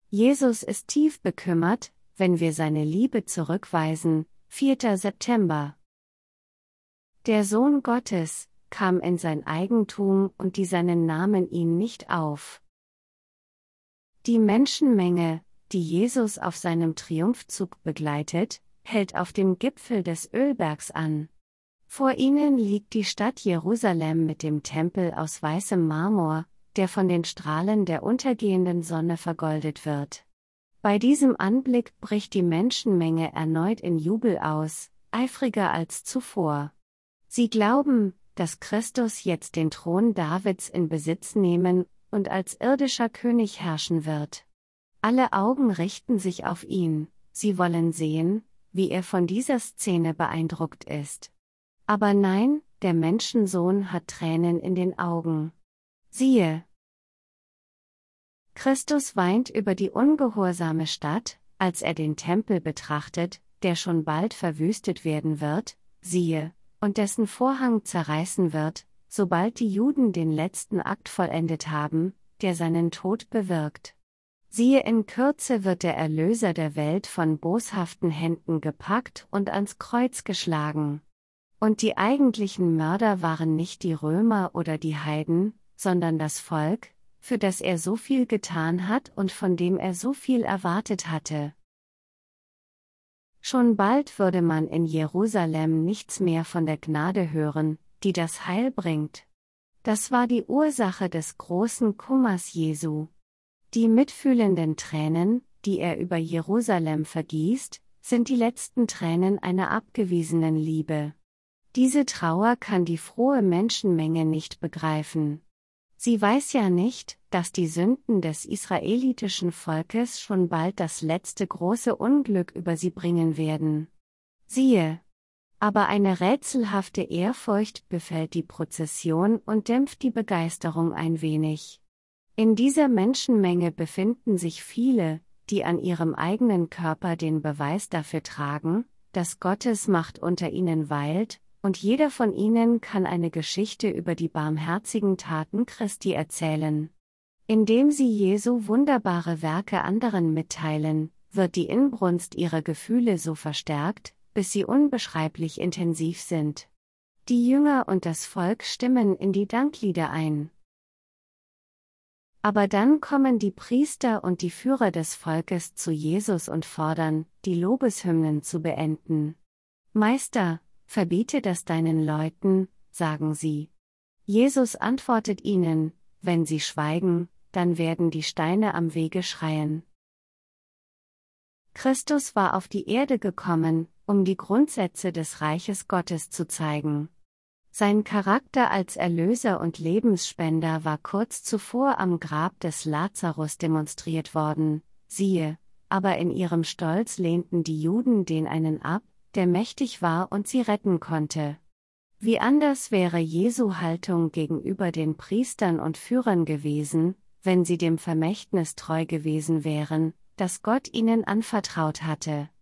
Jesus ist tief bekümmert, wenn wir seine Liebe zurückweisen. 4. September. Der Sohn Gottes kam in sein Eigentum und die seinen nahmen ihn nicht auf. Die Menschenmenge, die Jesus auf seinem Triumphzug begleitet, hält auf dem Gipfel des Ölbergs an. Vor ihnen liegt die Stadt Jerusalem mit dem Tempel aus weißem Marmor, der von den Strahlen der untergehenden Sonne vergoldet wird. Bei diesem Anblick bricht die Menschenmenge erneut in Jubel aus, eifriger als zuvor. Sie glauben, dass Christus jetzt den Thron Davids in Besitz nehmen und als irdischer König herrschen wird. Alle Augen richten sich auf ihn, sie wollen sehen, wie er von dieser Szene beeindruckt ist. Aber nein, der Menschensohn hat Tränen in den Augen. Siehe! Christus weint über die ungehorsame Stadt, als er den Tempel betrachtet, der schon bald verwüstet werden wird, siehe, und dessen Vorhang zerreißen wird, sobald die Juden den letzten Akt vollendet haben, der seinen Tod bewirkt. Siehe, in Kürze wird der Erlöser der Welt von boshaften Händen gepackt und ans Kreuz geschlagen. Und die eigentlichen Mörder waren nicht die Römer oder die Heiden, sondern das Volk, für das er so viel getan hat und von dem er so viel erwartet hatte. Schon bald würde man in Jerusalem nichts mehr von der Gnade hören, die das Heil bringt. Das war die Ursache des großen Kummers Jesu. Die mitfühlenden Tränen, die er über Jerusalem vergießt, sind die letzten Tränen einer abgewiesenen Liebe. Diese Trauer kann die frohe Menschenmenge nicht begreifen. Sie weiß ja nicht, dass die Sünden des israelitischen Volkes schon bald das letzte große Unglück über sie bringen werden. Siehe! Aber eine rätselhafte Ehrfurcht befällt die Prozession und dämpft die Begeisterung ein wenig. In dieser Menschenmenge befinden sich viele, die an ihrem eigenen Körper den Beweis dafür tragen, dass Gottes Macht unter ihnen weilt, und jeder von ihnen kann eine Geschichte über die barmherzigen Taten Christi erzählen. Indem sie Jesu wunderbare Werke anderen mitteilen, wird die Inbrunst ihrer Gefühle so verstärkt, bis sie unbeschreiblich intensiv sind. Die Jünger und das Volk stimmen in die Danklieder ein. Aber dann kommen die Priester und die Führer des Volkes zu Jesus und fordern, die Lobeshymnen zu beenden. Meister, verbiete das deinen Leuten, sagen sie. Jesus antwortet ihnen, wenn sie schweigen, dann werden die Steine am Wege schreien. Christus war auf die Erde gekommen, um die Grundsätze des Reiches Gottes zu zeigen. Sein Charakter als Erlöser und Lebensspender war kurz zuvor am Grab des Lazarus demonstriert worden, siehe, aber in ihrem Stolz lehnten die Juden den einen ab, der mächtig war und sie retten konnte. Wie anders wäre Jesu Haltung gegenüber den Priestern und Führern gewesen, wenn sie dem Vermächtnis treu gewesen wären, das Gott ihnen anvertraut hatte.